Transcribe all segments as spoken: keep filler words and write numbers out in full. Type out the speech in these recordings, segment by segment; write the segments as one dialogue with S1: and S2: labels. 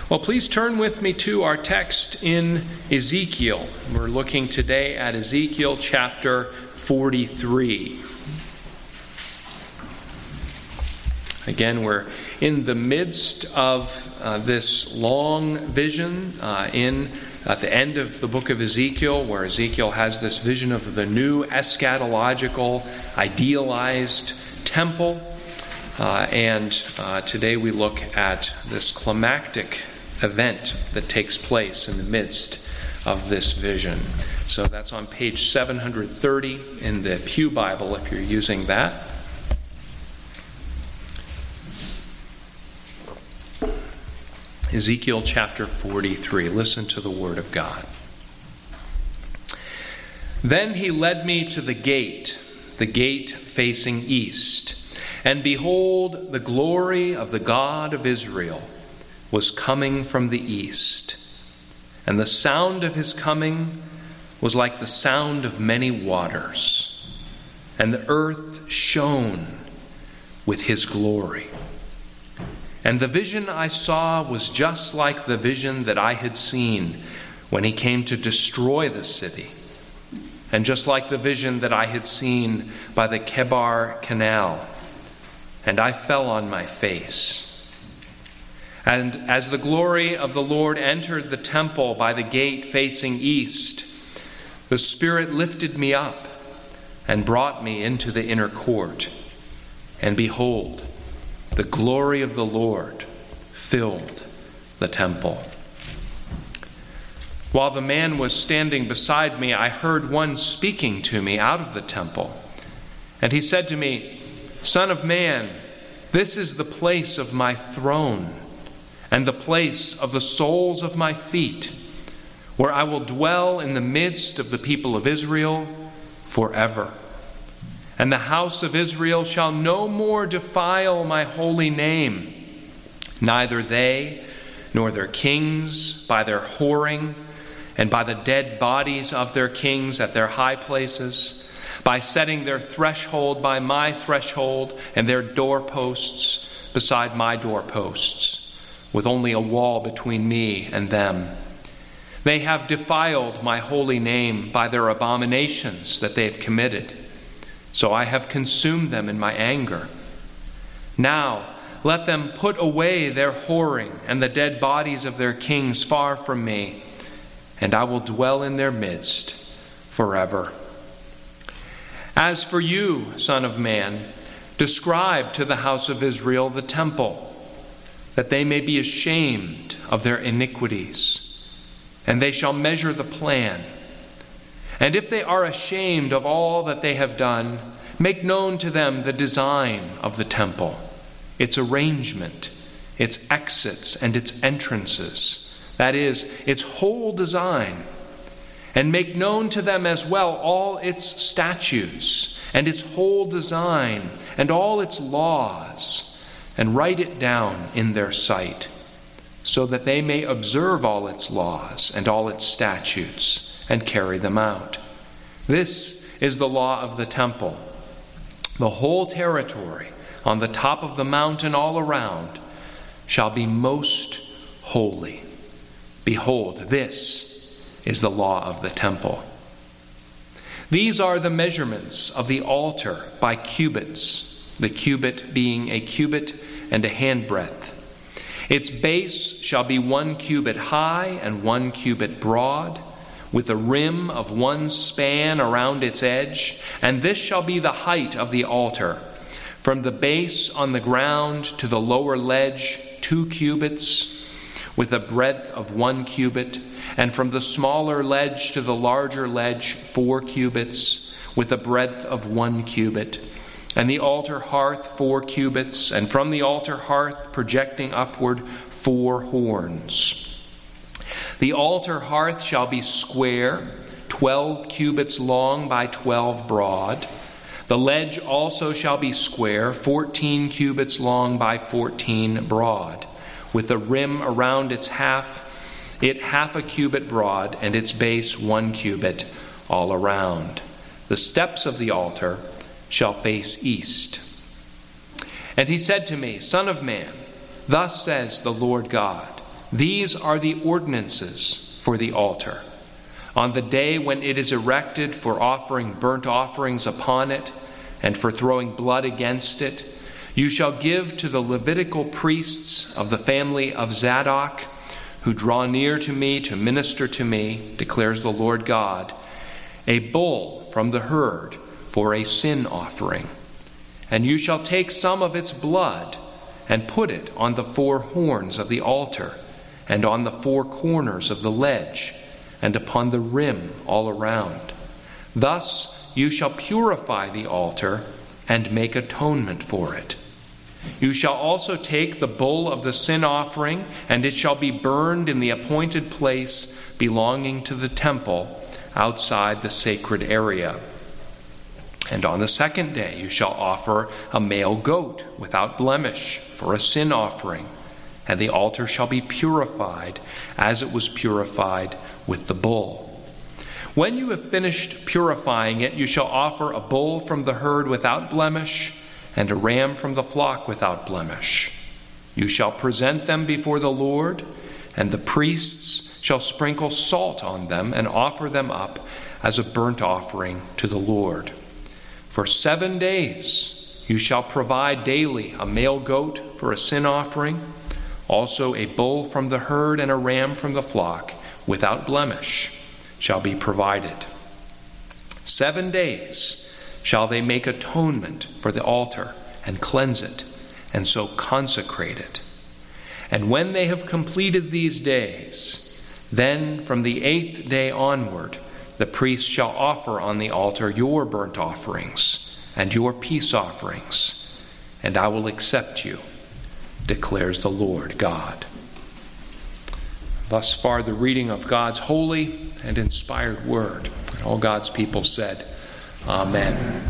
S1: Well, please turn with me to our text in Ezekiel. We're looking today at Ezekiel chapter forty-three. Again, we're in the midst of uh, this long vision uh, in at the end of the book of Ezekiel, where Ezekiel has this vision of the new eschatological, idealized temple. Uh, and uh, today we look at this climactic event that takes place in the midst of this vision. So that's on page seven hundred thirty in the Pew Bible if you're using that. Ezekiel chapter forty-three. Listen to the word of God. Then he led me to the gate, the gate facing east, and behold, the glory of the God of Israel was coming from the east. And the sound of his coming was like the sound of many waters, and the earth shone with his glory. And the vision I saw was just like the vision that I had seen when he came to destroy the city, and just like the vision that I had seen by the Kebar Canal. And I fell on my face. And as the glory of the Lord entered the temple by the gate facing east, the Spirit lifted me up and brought me into the inner court. And behold, the glory of the Lord filled the temple. While the man was standing beside me, I heard one speaking to me out of the temple. And he said to me, "Son of man, this is the place of my throne, and the place of the soles of my feet, where I will dwell in the midst of the people of Israel forever. And the house of Israel shall no more defile my holy name, neither they nor their kings by their whoring, and by the dead bodies of their kings at their high places, by setting their threshold by my threshold, and their doorposts beside my doorposts, with only a wall between me and them. They have defiled my holy name by their abominations that they have committed. So I have consumed them in my anger. Now let them put away their whoring and the dead bodies of their kings far from me, and I will dwell in their midst forever. As for you, Son of man, describe to the house of Israel the temple, that they may be ashamed of their iniquities, and they shall measure the plan. And if they are ashamed of all that they have done, make known to them the design of the temple, its arrangement, its exits and its entrances, that is, its whole design. And make known to them as well all its statutes and its whole design and all its laws, and write it down in their sight, so that they may observe all its laws and all its statutes and carry them out. This is the law of the temple. The whole territory on the top of the mountain all around shall be most holy. Behold, this is the law of the temple. These are the measurements of the altar by cubits, the cubit being a cubit and a handbreadth. Its base shall be one cubit high and one cubit broad, with a rim of one span around its edge. And this shall be the height of the altar, from the base on the ground to the lower ledge, two cubits, with a breadth of one cubit, and from the smaller ledge to the larger ledge, four cubits, with a breadth of one cubit. And the altar hearth four cubits, and from the altar hearth projecting upward four horns. The altar hearth shall be square, twelve cubits long by twelve broad. The ledge also shall be square, fourteen cubits long by fourteen broad, with a rim around its half, it half a cubit broad, and its base one cubit all around. The steps of the altar shall face east. And he said to me, Son of man, thus says the Lord God, These are the ordinances for the altar. On the day when it is erected for offering burnt offerings upon it and for throwing blood against it, you shall give to the Levitical priests of the family of Zadok, who draw near to me to minister to me, declares the Lord God, a bull from the herd for a sin offering. And you shall take some of its blood and put it on the four horns of the altar and on the four corners of the ledge and upon the rim all around. Thus you shall purify the altar and make atonement for it. You shall also take the bull of the sin offering, and it shall be burned in the appointed place belonging to the temple outside the sacred area. And on the second day you shall offer a male goat without blemish for a sin offering, and the altar shall be purified as it was purified with the bull. When you have finished purifying it, you shall offer a bull from the herd without blemish, and a ram from the flock without blemish. You shall present them before the Lord, and the priests shall sprinkle salt on them and offer them up as a burnt offering to the Lord. For seven days you shall provide daily a male goat for a sin offering, also a bull from the herd and a ram from the flock without blemish shall be provided. Seven days shall they make atonement for the altar and cleanse it, and so consecrate it. And when they have completed these days, then from the eighth day onward, the priest shall offer on the altar your burnt offerings and your peace offerings, and I will accept you, declares the Lord God. Thus far, the reading of God's holy and inspired word. And all God's people said, Amen.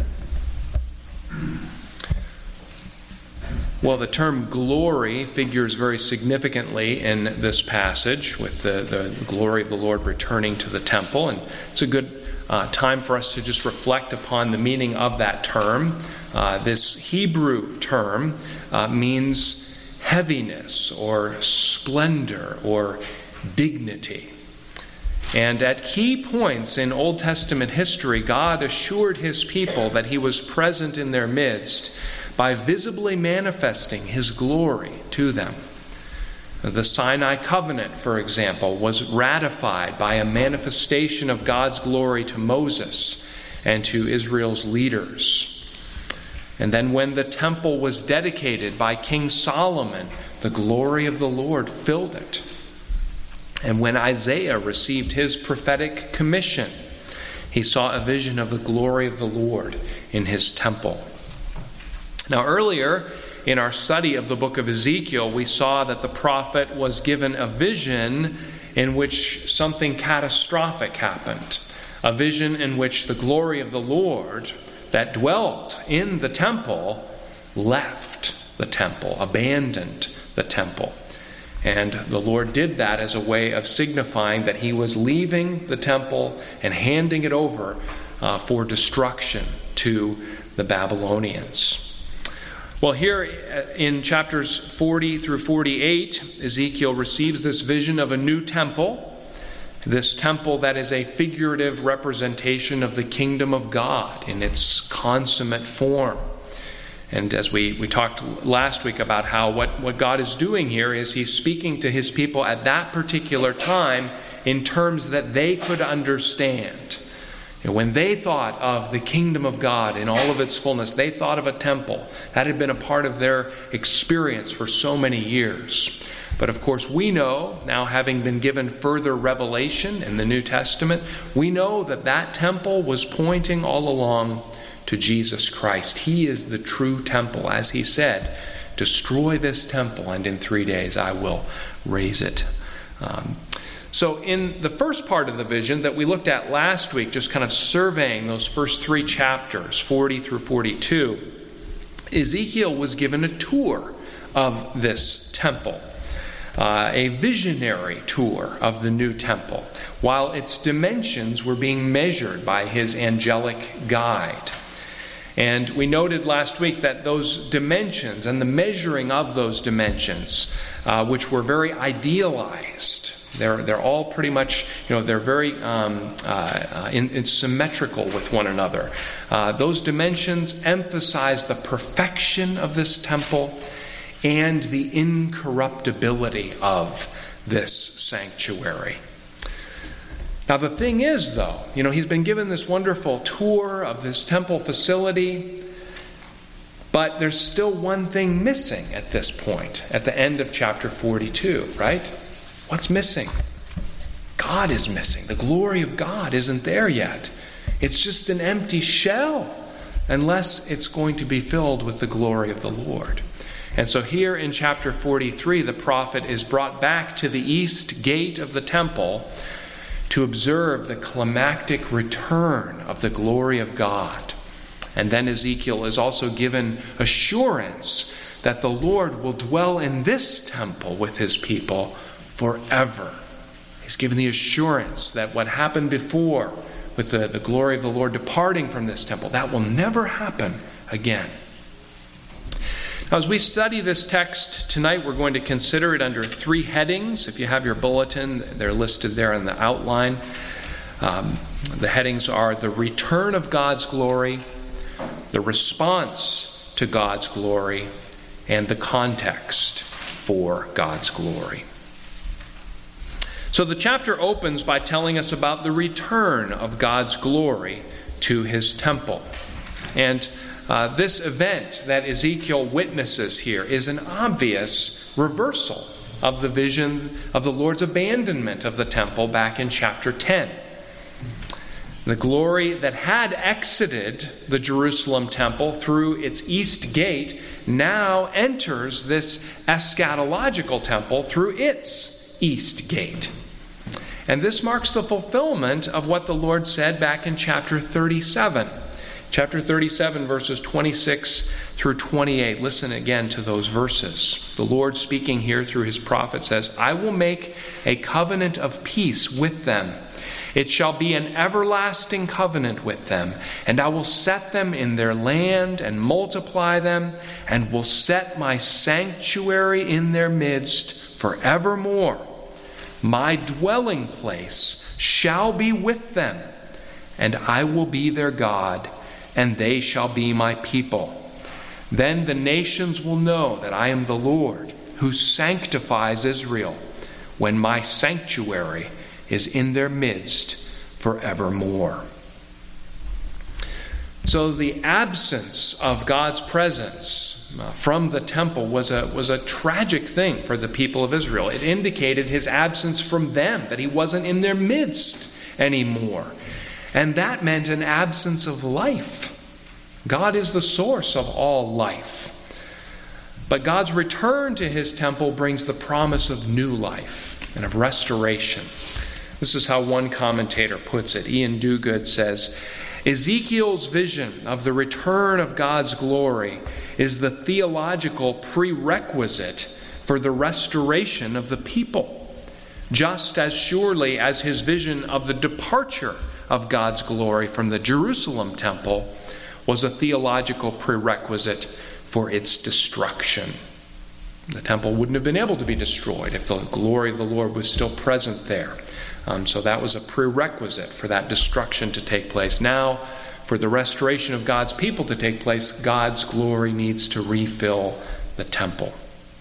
S1: Well, the term glory figures very significantly in this passage, with the, the glory of the Lord returning to the temple. And it's a good uh, time for us to just reflect upon the meaning of that term. Uh, this Hebrew term uh, means heaviness or splendor or dignity. And at key points in Old Testament history, God assured his people that he was present in their midst by visibly manifesting his glory to them. The Sinai covenant, for example, was ratified by a manifestation of God's glory to Moses and to Israel's leaders. And then when the temple was dedicated by King Solomon, the glory of the Lord filled it. And when Isaiah received his prophetic commission, he saw a vision of the glory of the Lord in his temple. Now, earlier in our study of the book of Ezekiel, we saw that the prophet was given a vision in which something catastrophic happened. A vision in which the glory of the Lord that dwelt in the temple left the temple, abandoned the temple. And the Lord did that as a way of signifying that he was leaving the temple and handing it over uh, for destruction to the Babylonians. Well, here in chapters forty through forty-eight, Ezekiel receives this vision of a new temple, this temple that is a figurative representation of the kingdom of God in its consummate form. And as we, we talked last week about how what, what God is doing here is he's speaking to his people at that particular time in terms that they could understand. And when they thought of the kingdom of God in all of its fullness, they thought of a temple. That had been a part of their experience for so many years. But of course, we know, now having been given further revelation in the New Testament, we know that that temple was pointing all along to Jesus Christ. He is the true temple, as he said, destroy this temple and in three days I will raise it. Um, so in the first part of the vision that we looked at last week, just kind of surveying those first three chapters, forty through forty-two, Ezekiel was given a tour of this temple, uh, a visionary tour of the new temple, while its dimensions were being measured by his angelic guide. And we noted last week that those dimensions and the measuring of those dimensions, uh, which were very idealized, they're they're all pretty much, you know, they're very um, uh, in, in symmetrical with one another. Uh, those dimensions emphasize the perfection of this temple and the incorruptibility of this sanctuary. Now the thing is, though, you know, he's been given this wonderful tour of this temple facility, but there's still one thing missing at this point, at the end of chapter forty-two, right? What's missing? God is missing. The glory of God isn't there yet. It's just an empty shell, unless it's going to be filled with the glory of the Lord. And so here in chapter forty-three, the prophet is brought back to the east gate of the temple to observe the climactic return of the glory of God. And then Ezekiel is also given assurance that the Lord will dwell in this temple with his people forever. He's given the assurance that what happened before with the, the glory of the Lord departing from this temple, that will never happen again. Now, as we study this text tonight, we're going to consider it under three headings. If you have your bulletin, they're listed there in the outline. Um, the headings are the return of God's glory, the response to God's glory, and the context for God's glory. So the chapter opens by telling us about the return of God's glory to his temple. And Uh, this event that Ezekiel witnesses here is an obvious reversal of the vision of the Lord's abandonment of the temple back in chapter ten. The glory that had exited the Jerusalem temple through its east gate now enters this eschatological temple through its east gate. And this marks the fulfillment of what the Lord said back in chapter thirty-seven. Chapter thirty-seven, verses twenty-six through twenty-eight. Listen again to those verses. The Lord, speaking here through his prophet, says, "I will make a covenant of peace with them. It shall be an everlasting covenant with them, and I will set them in their land and multiply them, and will set my sanctuary in their midst forevermore. My dwelling place shall be with them, and I will be their God, and they shall be my people. Then the nations will know that I am the Lord, who sanctifies Israel, when my sanctuary is in their midst forevermore." So the absence of God's presence from the temple was a, was a tragic thing for the people of Israel. It indicated his absence from them, that he wasn't in their midst anymore. And that meant an absence of life. God is the source of all life. But God's return to his temple brings the promise of new life and of restoration. This is how one commentator puts it. Ian Duguid says, "Ezekiel's vision of the return of God's glory is the theological prerequisite for the restoration of the people, just as surely as his vision of the departure of God's glory from the Jerusalem temple was a theological prerequisite for its destruction." The temple wouldn't have been able to be destroyed if the glory of the Lord was still present there. Um, so that was a prerequisite for that destruction to take place. Now, for the restoration of God's people to take place, God's glory needs to refill the temple.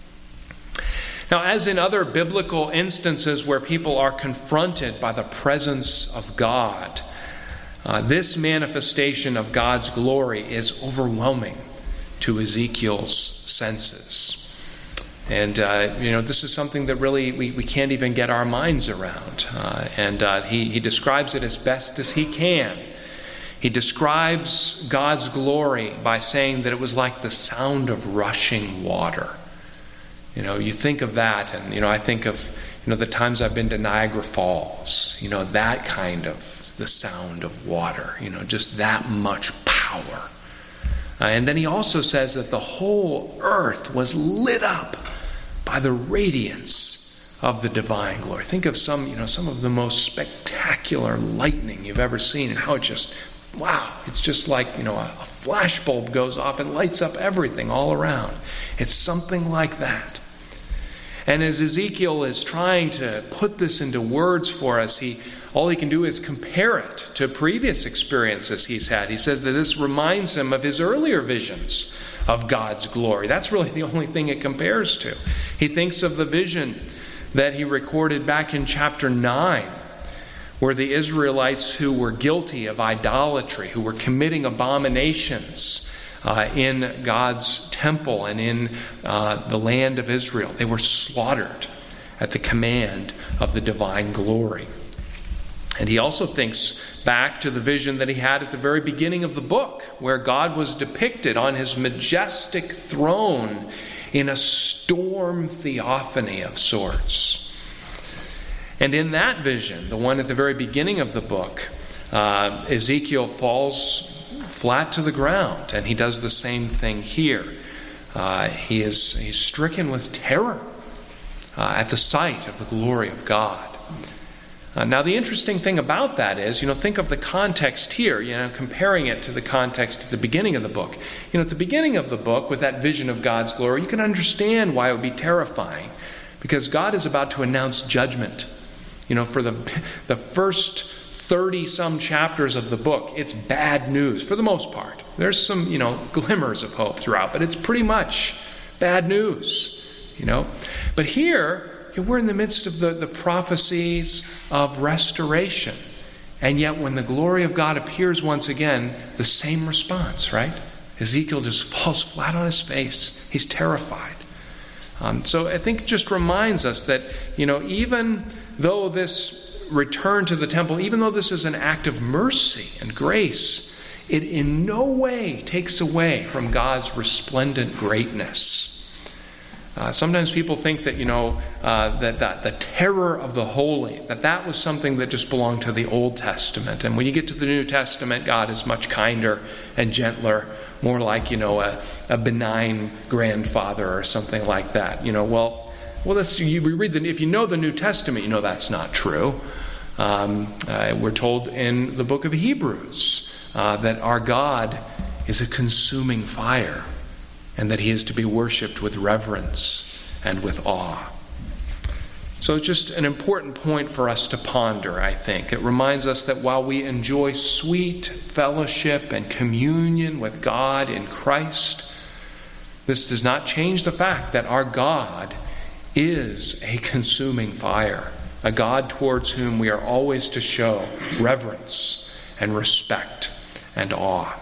S1: Now, as in other biblical instances where people are confronted by the presence of God, uh, this manifestation of God's glory is overwhelming to Ezekiel's senses. And, uh, you know, this is something that really we, we can't even get our minds around. Uh, and uh, he, he describes it as best as he can. He describes God's glory by saying that it was like the sound of rushing water. You know, you think of that, and, you know, I think of, you know, the times I've been to Niagara Falls, you know, that kind of, the sound of water, you know, just that much power. Uh, and then he also says that the whole earth was lit up by the radiance of the divine glory. Think of some, you know, some of the most spectacular lightning you've ever seen and how it just wow, it's just like, you know, a, a flash bulb goes off and lights up everything all around. It's something like that. And as Ezekiel is trying to put this into words for us, he all he can do is compare it to previous experiences he's had. He says that this reminds him of his earlier visions of God's glory. That's really the only thing it compares to. He thinks of the vision that he recorded back in chapter nine, where the Israelites who were guilty of idolatry, who were committing abominations uh, in God's temple and in uh, the land of Israel, they were slaughtered at the command of the divine glory. And he also thinks back to the vision that he had at the very beginning of the book, where God was depicted on his majestic throne in a storm theophany of sorts. And in that vision, the one at the very beginning of the book, uh, Ezekiel falls flat to the ground, and he does the same thing here. Uh, he is he's stricken with terror uh, at the sight of the glory of God. Uh, now, the interesting thing about that is, you know, think of the context here, you know, comparing it to the context at the beginning of the book. You know, at the beginning of the book, with that vision of God's glory, you can understand why it would be terrifying, because God is about to announce judgment. You know, for the the first thirty-some chapters of the book, it's bad news for the most part. There's some, you know, glimmers of hope throughout, but it's pretty much bad news, you know. But here, we're in the midst of the, the prophecies of restoration. And yet when the glory of God appears once again, the same response, right? Ezekiel just falls flat on his face. He's terrified. Um, so I think it just reminds us that, you know, even though this return to the temple, even though this is an act of mercy and grace, it in no way takes away from God's resplendent greatness. Uh, sometimes people think that, you know, uh, that, that the terror of the holy, that that was something that just belonged to the Old Testament. And when you get to the New Testament, God is much kinder and gentler, more like, you know, a, a benign grandfather or something like that. You know, well, well, that's, you, we read the, if you know the New Testament, you know that's not true. Um, uh, we're told in the book of Hebrews uh, that our God is a consuming fire, and that he is to be worshipped with reverence and with awe. So just an important point for us to ponder, I think. It reminds us that while we enjoy sweet fellowship and communion with God in Christ, this does not change the fact that our God is a consuming fire, a God towards whom we are always to show reverence and respect and awe.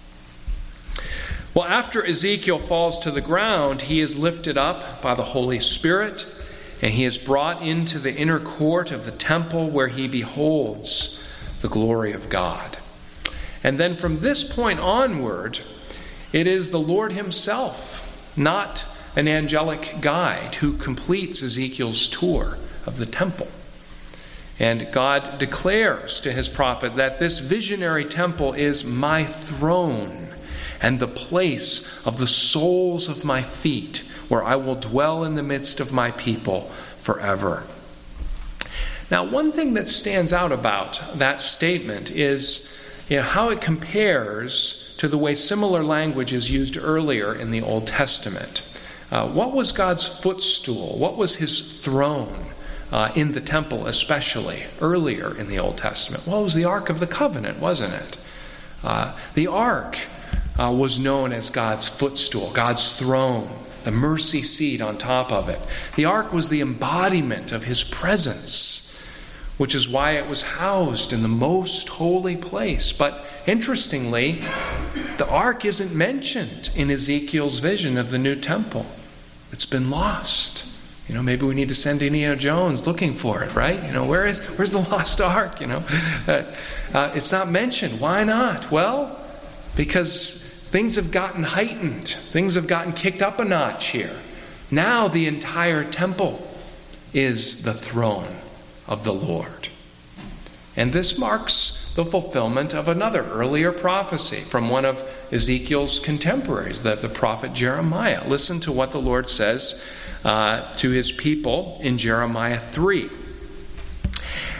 S1: Well, after Ezekiel falls to the ground, he is lifted up by the Holy Spirit, and he is brought into the inner court of the temple where he beholds the glory of God. And then from this point onward, it is the Lord himself, not an angelic guide, who completes Ezekiel's tour of the temple. And God declares to his prophet that this visionary temple is my throne, and the place of the soles of my feet, where I will dwell in the midst of my people forever. Now, one thing that stands out about that statement is, you know, how it compares to the way similar language is used earlier in the Old Testament. Uh, what was God's footstool? What was his throne uh, in the temple, especially earlier in the Old Testament? Well, it was the Ark of the Covenant, wasn't it? Uh, the Ark Uh, was known as God's footstool, God's throne, the mercy seat on top of it. The ark was the embodiment of his presence, which is why it was housed in the most holy place. But interestingly, the ark isn't mentioned in Ezekiel's vision of the new temple. It's been lost. You know, maybe we need to send Indiana Jones looking for it, right? You know, where is where's the lost ark? You know, uh, uh, it's not mentioned. Why not? Well, because things have gotten heightened. Things have gotten kicked up a notch here. Now the entire temple is the throne of the Lord. And this marks the fulfillment of another earlier prophecy from one of Ezekiel's contemporaries, the, the prophet Jeremiah. Listen to what the Lord says uh, to his people in Jeremiah three.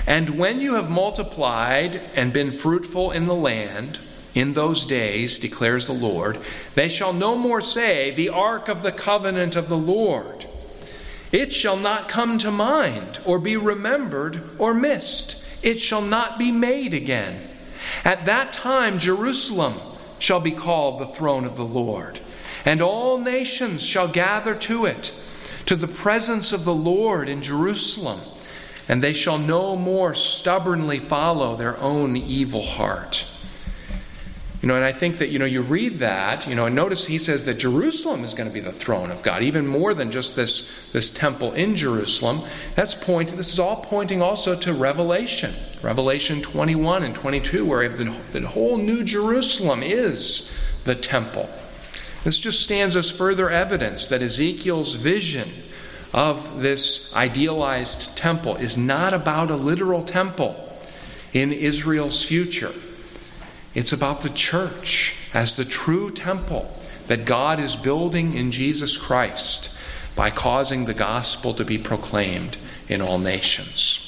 S1: And when you have multiplied and been fruitful in the land, in those days, declares the Lord, they shall no more say, the ark of the covenant of the Lord. It shall not come to mind, or be remembered, or missed. It shall not be made again. At that time Jerusalem shall be called the throne of the Lord, and all nations shall gather to it, to the presence of the Lord in Jerusalem, and they shall no more stubbornly follow their own evil heart. You know, and I think that, you know, you read that, you know, and notice he says that Jerusalem is going to be the throne of God, even more than just this, this temple in Jerusalem. That's pointing, this is all pointing also to Revelation. Revelation twenty-one and twenty-two, where the, the whole New Jerusalem is the temple. This just stands as further evidence that Ezekiel's vision of this idealized temple is not about a literal temple in Israel's future. It's about the church as the true temple that God is building in Jesus Christ by causing the gospel to be proclaimed in all nations.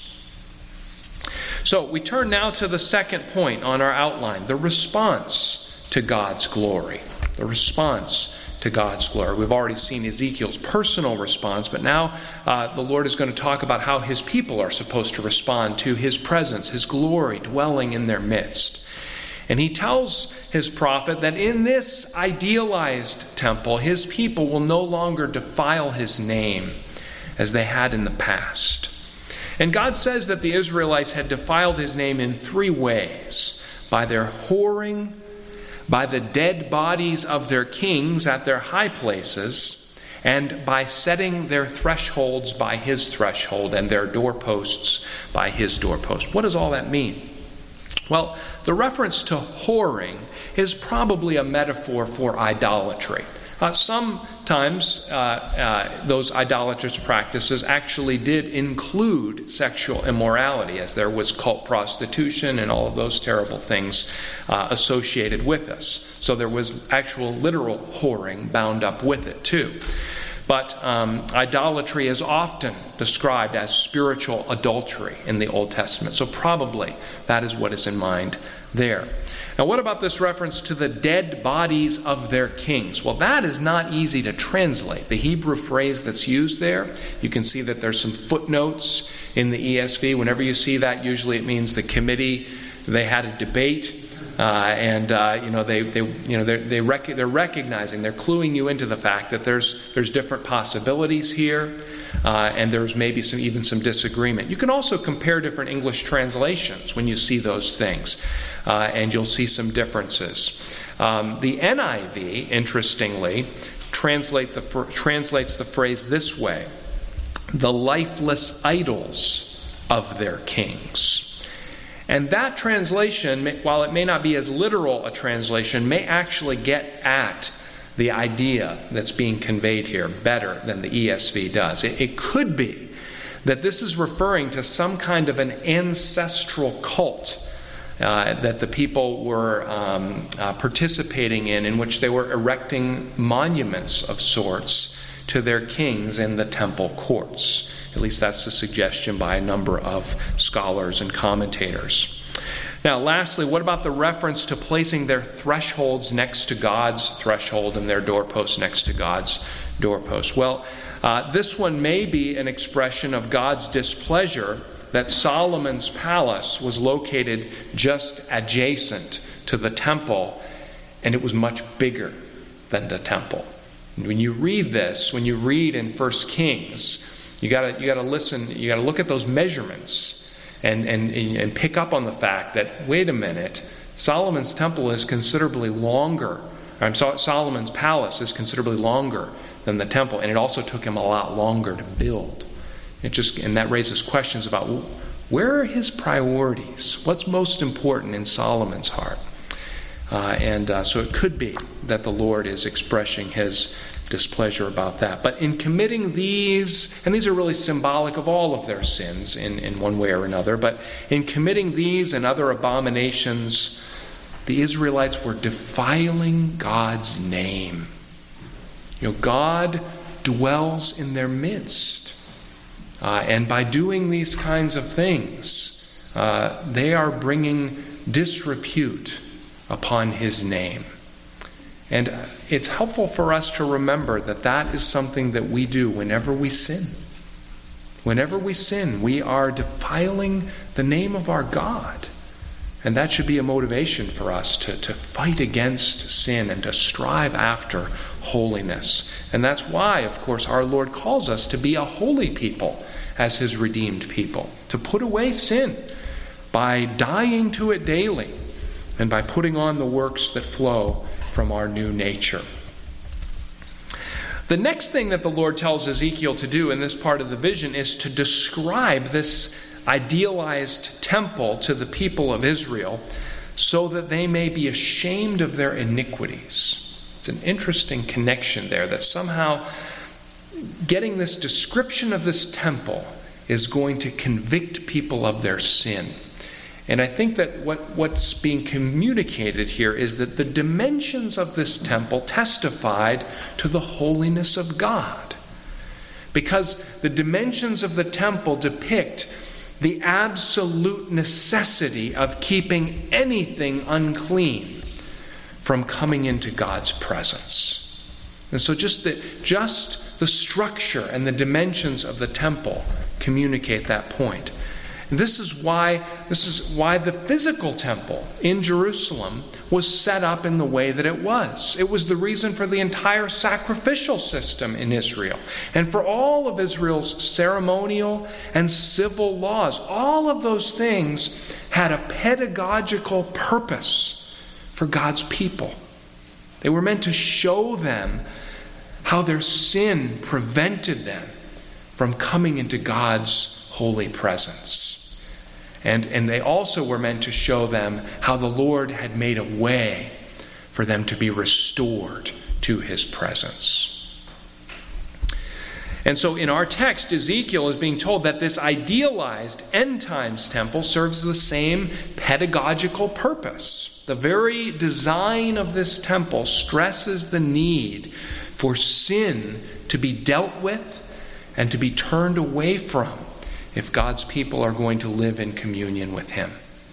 S1: So we turn now to the second point on our outline, the response to God's glory. The response to God's glory. We've already seen Ezekiel's personal response, but now uh, the Lord is going to talk about how his people are supposed to respond to his presence, his glory dwelling in their midst. And he tells his prophet that in this idealized temple, his people will no longer defile his name as they had in the past. And God says that the Israelites had defiled his name in three ways: by their whoring, by the dead bodies of their kings at their high places, and by setting their thresholds by his threshold and their doorposts by his doorpost. What does all that mean? Well, the reference to whoring is probably a metaphor for idolatry. Uh, sometimes uh, uh, those idolatrous practices actually did include sexual immorality, as there was cult prostitution and all of those terrible things uh, associated with this. So there was actual literal whoring bound up with it too. But um, idolatry is often described as spiritual adultery in the Old Testament. So probably that is what is in mind there. Now, what about this reference to the dead bodies of their kings? Well, that is not easy to translate. The Hebrew phrase that's used there, you can see that there's some footnotes in the E S V. Whenever you see that, usually it means the committee, they had a debate. Uh, and uh, you know they they you know they're they rec- they're recognizing, they're cluing you into the fact that there's there's different possibilities here, uh, and there's maybe some even some disagreement. You can also compare different English translations when you see those things, uh, and you'll see some differences. Um, the N I V, interestingly, translate the translates the phrase this way: the lifeless idols of their kings. And that translation, while it may not be as literal a translation, may actually get at the idea that's being conveyed here better than the E S V does. It, it could be that this is referring to some kind of an ancestral cult uh, that the people were um, uh, participating in, in which they were erecting monuments of sorts to their kings in the temple courts. At least that's the suggestion by a number of scholars and commentators. Now, lastly, what about the reference to placing their thresholds next to God's threshold and their doorposts next to God's doorpost? Well, uh, this one may be an expression of God's displeasure that Solomon's palace was located just adjacent to the temple, and it was much bigger than the temple. When you read this, when you read in First Kings, You gotta you gotta listen. You gotta look at those measurements and and and pick up on the fact that, wait a minute, Solomon's temple is considerably longer. I'm sorry, Solomon's palace is considerably longer than the temple, and it also took him a lot longer to build. It just and that raises questions about, well, where are his priorities? What's most important in Solomon's heart? Uh, and uh, so it could be that the Lord is expressing his displeasure about that. But in committing these, and these are really symbolic of all of their sins in, in one way or another, but in committing these and other abominations, the Israelites were defiling God's name. You know, God dwells in their midst. Uh, and by doing these kinds of things, uh, they are bringing disrepute upon his name. And it's helpful for us to remember that that is something that we do whenever we sin. Whenever we sin, we are defiling the name of our God. And that should be a motivation for us to, to fight against sin and to strive after holiness. And that's why, of course, our Lord calls us to be a holy people as his redeemed people, to put away sin by dying to it daily and by putting on the works that flow from our new nature. The next thing that the Lord tells Ezekiel to do in this part of the vision is to describe this idealized temple to the people of Israel so that they may be ashamed of their iniquities. It's an interesting connection there, that somehow getting this description of this temple is going to convict people of their sin. And I think that what, what's being communicated here is that the dimensions of this temple testified to the holiness of God. Because the dimensions of the temple depict the absolute necessity of keeping anything unclean from coming into God's presence. And so just the, just the structure and the dimensions of the temple communicate that point. And this is why this is why the physical temple in Jerusalem was set up in the way that it was. It was the reason for the entire sacrificial system in Israel and for all of Israel's ceremonial and civil laws. All of those things had a pedagogical purpose for God's people. They were meant to show them how their sin prevented them from coming into God's holy presence. And, and they also were meant to show them how the Lord had made a way for them to be restored to his presence. And so in our text, Ezekiel is being told that this idealized end times temple serves the same pedagogical purpose. The very design of this temple stresses the need for sin to be dealt with and to be turned away from if God's people are going to live in communion with him.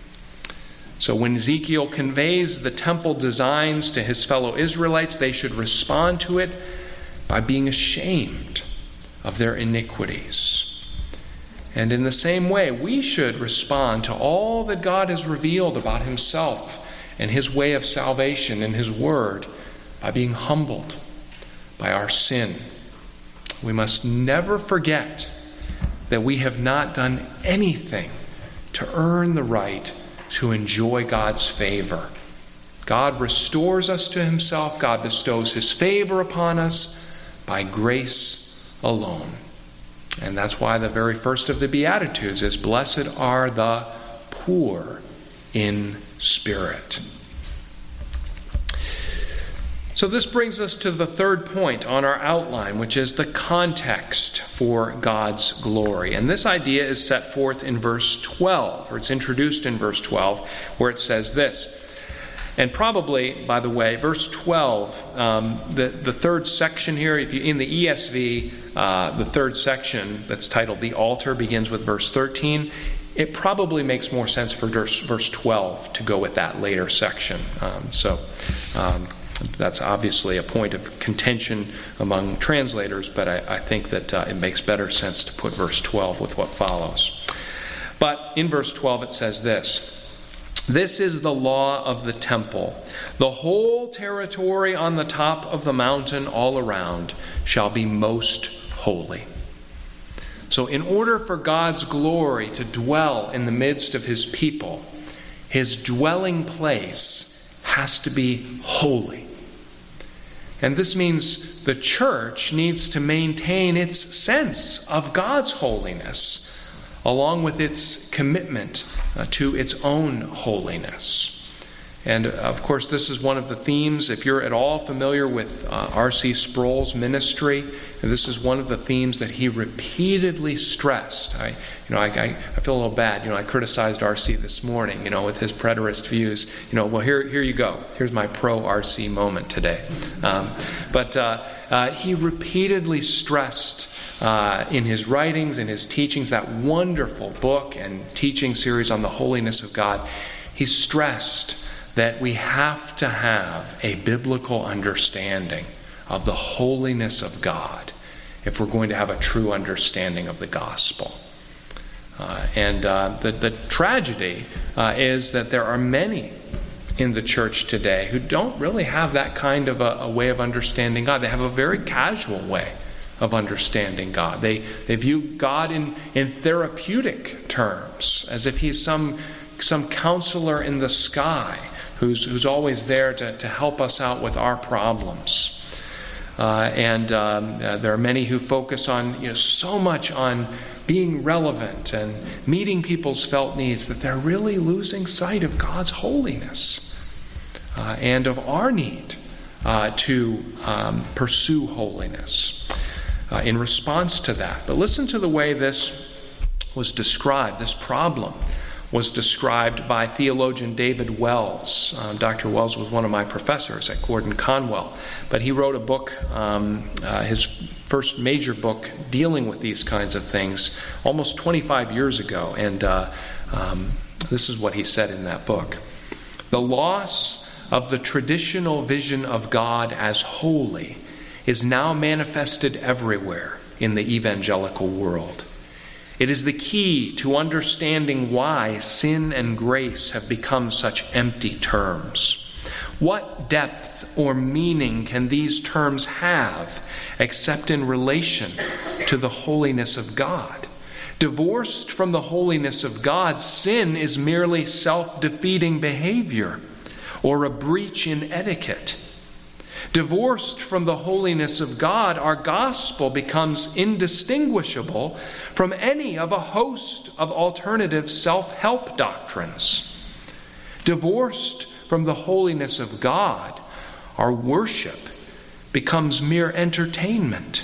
S1: So when Ezekiel conveys the temple designs to his fellow Israelites, they should respond to it by being ashamed of their iniquities. And in the same way, we should respond to all that God has revealed about himself and his way of salvation and his word by being humbled by our sin. We must never forget that we have not done anything to earn the right to enjoy God's favor. God restores us to himself. God bestows his favor upon us by grace alone. And that's why the very first of the Beatitudes is, "Blessed are the poor in spirit." So this brings us to the third point on our outline, which is the context for God's glory. And this idea is set forth in verse twelve, or it's introduced in verse twelve, where it says this. And probably, by the way, verse twelve, um, the, the third section here, if you in the E S V, uh, the third section that's titled "The Altar" begins with verse thirteen. It probably makes more sense for verse, verse twelve to go with that later section. Um, so... Um, That's obviously a point of contention among translators, but I, I think that uh, it makes better sense to put verse twelve with what follows. But in verse twelve it says this: "This is the law of the temple. The whole territory on the top of the mountain all around shall be most holy." So in order for God's glory to dwell in the midst of his people, his dwelling place has to be holy. And this means the church needs to maintain its sense of God's holiness, along with its commitment uh, to its own holiness. And of course, this is one of the themes, if you're at all familiar with uh, R C Sproul's ministry, this is one of the themes that he repeatedly stressed. I, you know, I, I, I feel a little bad. You know, I criticized R C this morning, you know, with his preterist views. You know, well, here, here you go. Here's my pro-R C moment today. Um, but uh, uh, he repeatedly stressed uh, in his writings, in his teachings, that wonderful book and teaching series on the holiness of God. He stressed that we have to have a biblical understanding of the holiness of God if we're going to have a true understanding of the gospel. Uh, and uh, the, the tragedy uh, is that there are many in the church today who don't really have that kind of a, a way of understanding God. They have a very casual way of understanding God. They they view God in, in therapeutic terms, as if he's some some counselor in the sky who's who's always there to, to help us out with our problems. Uh, and um, uh, there are many who focus on, you know, so much on being relevant and meeting people's felt needs that they're really losing sight of God's holiness uh, and of our need uh, to um, pursue holiness uh, in response to that. But listen to the way this was described, this problem was described by theologian David Wells. Uh, Doctor Wells was one of my professors at Gordon Conwell, but he wrote a book, um, uh, his first major book dealing with these kinds of things almost twenty-five years ago, and uh, um, this is what he said in that book. The loss of the traditional vision of God as holy is now manifested everywhere in the evangelical world. It is the key to understanding why sin and grace have become such empty terms. What depth or meaning can these terms have except in relation to the holiness of God? Divorced from the holiness of God, sin is merely self-defeating behavior or a breach in etiquette. Divorced from the holiness of God, our gospel becomes indistinguishable from any of a host of alternative self-help doctrines. Divorced from the holiness of God, our worship becomes mere entertainment.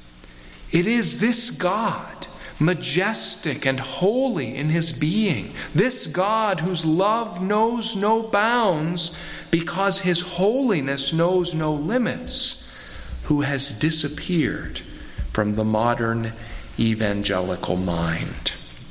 S1: It is this God, majestic and holy in his being, this God whose love knows no bounds because his holiness knows no limits, who has disappeared from the modern evangelical mind.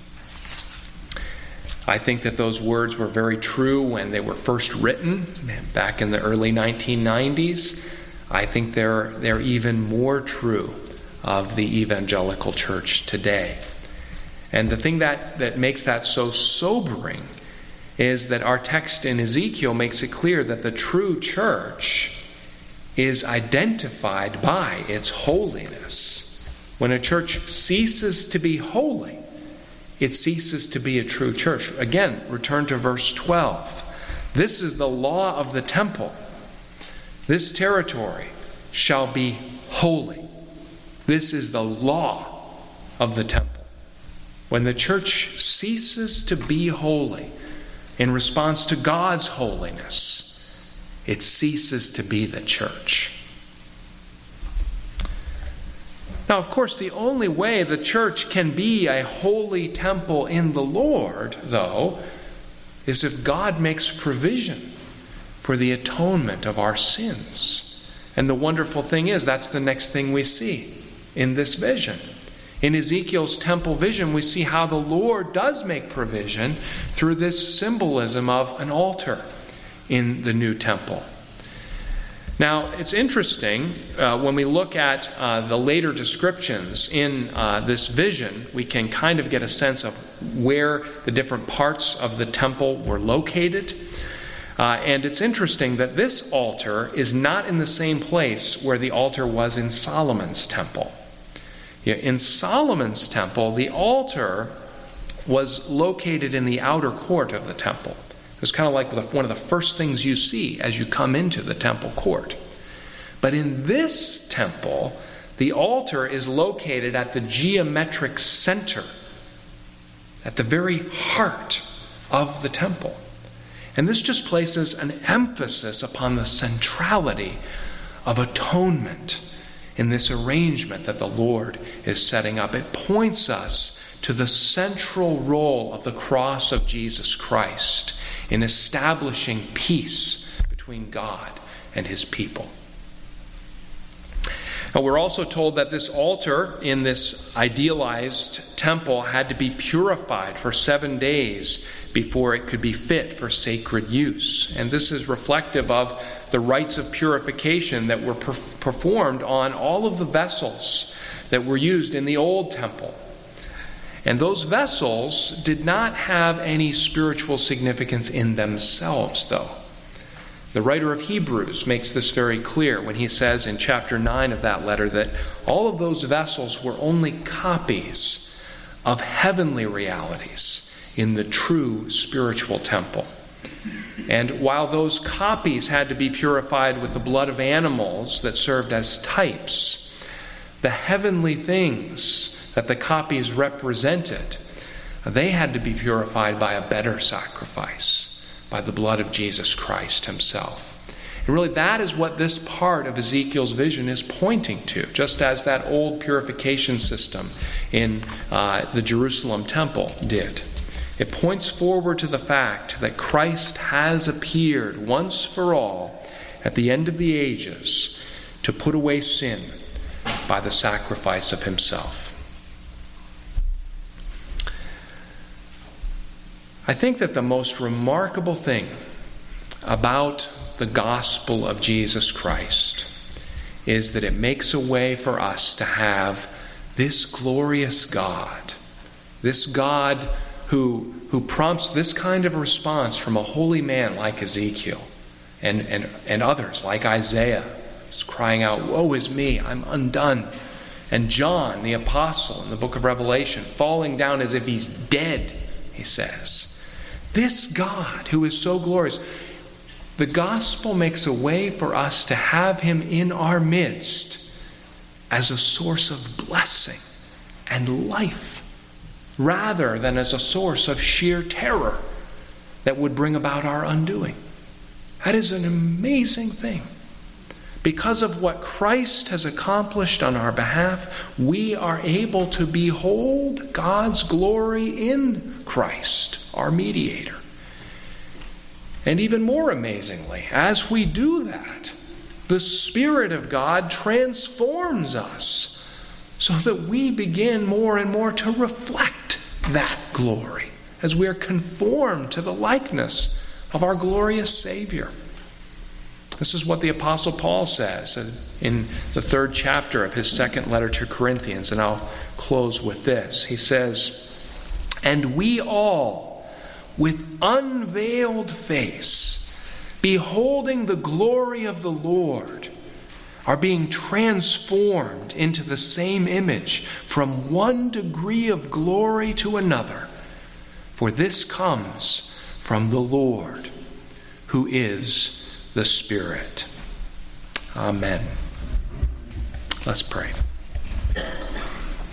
S1: I think that those words were very true when they were first written back in the early nineteen nineties. I think they're, they're even more true of the evangelical church today. And the thing that, that makes that so sobering is that our text in Ezekiel makes it clear that the true church is identified by its holiness. When a church ceases to be holy, it ceases to be a true church. Again, return to verse twelve. This is the law of the temple. This territory shall be holy. This is the law of the temple. When the church ceases to be holy in response to God's holiness, it ceases to be the church. Now, of course, the only way the church can be a holy temple in the Lord, though, is if God makes provision for the atonement of our sins. And the wonderful thing is, that's the next thing we see in this vision. In Ezekiel's temple vision, we see how the Lord does make provision through this symbolism of an altar in the new temple. Now, it's interesting, uh, when we look at uh, the later descriptions in uh, this vision, we can kind of get a sense of where the different parts of the temple were located. Uh, and it's interesting that this altar is not in the same place where the altar was in Solomon's temple. In Solomon's temple, the altar was located in the outer court of the temple. It was kind of like one of the first things you see as you come into the temple court. But in this temple, the altar is located at the geometric center, at the very heart of the temple. And this just places an emphasis upon the centrality of atonement in this arrangement that the Lord is setting up. It points us to the central role of the cross of Jesus Christ in establishing peace between God and his people. Now, we're also told that this altar in this idealized temple had to be purified for seven days before it could be fit for sacred use. And this is reflective of the rites of purification that were per- performed on all of the vessels that were used in the old temple. And those vessels did not have any spiritual significance in themselves, though. The writer of Hebrews makes this very clear when he says in chapter nine of that letter that all of those vessels were only copies of heavenly realities in the true spiritual temple. And while those copies had to be purified with the blood of animals that served as types, the heavenly things that the copies represented, they had to be purified by a better sacrifice, by the blood of Jesus Christ himself. And really that is what this part of Ezekiel's vision is pointing to, just as that old purification system in uh, the Jerusalem temple did. It points forward to the fact that Christ has appeared once for all at the end of the ages to put away sin by the sacrifice of himself. I think that the most remarkable thing about the gospel of Jesus Christ is that it makes a way for us to have this glorious God, this God who, who prompts this kind of response from a holy man like Ezekiel and, and, and others like Isaiah, who's crying out, "Woe is me, I'm undone." And John, the apostle in the book of Revelation, falling down as if he's dead, he says. This God who is so glorious, the gospel makes a way for us to have him in our midst as a source of blessing and life, rather than as a source of sheer terror that would bring about our undoing. That is an amazing thing. Because of what Christ has accomplished on our behalf, we are able to behold God's glory in Christ, our mediator. And even more amazingly, as we do that, the Spirit of God transforms us so that we begin more and more to reflect that glory as we are conformed to the likeness of our glorious Savior. This is what the Apostle Paul says in the third chapter of his second letter to Corinthians, and I'll close with this. He says, "And we all, with unveiled face, beholding the glory of the Lord, are being transformed into the same image from one degree of glory to another. For this comes from the Lord, who is the Spirit." Amen. Let's pray.